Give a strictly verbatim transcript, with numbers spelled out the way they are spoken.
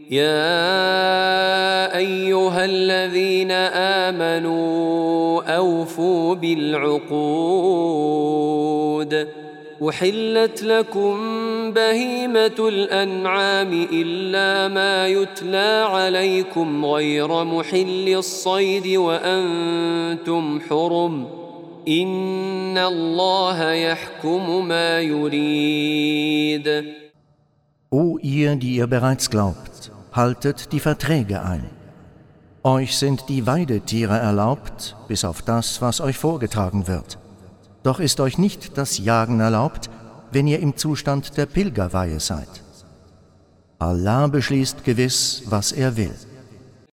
يا أيها الذين آمنوا أوفوا بالعقود أحلت لكم بهيمة الأنعام إلا ما يتلى عليكم غير محل الصيد وأنتم حرم إن الله يحكم ما يريد. O ihr, die ihr bereits glaubt, haltet die Verträge ein. Euch sind die Weidetiere erlaubt, bis auf das, was euch vorgetragen wird. Doch ist euch nicht das Jagen erlaubt, wenn ihr im Zustand der Pilgerweihe seid. Allah beschließt gewiss, was er will.